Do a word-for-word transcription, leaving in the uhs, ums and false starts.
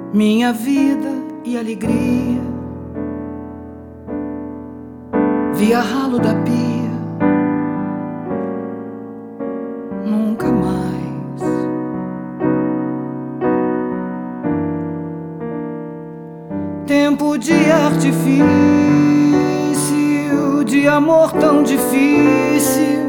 minha vida e alegria, via ralo da pia, nunca mais. Tempo de artifício, de amor tão difícil,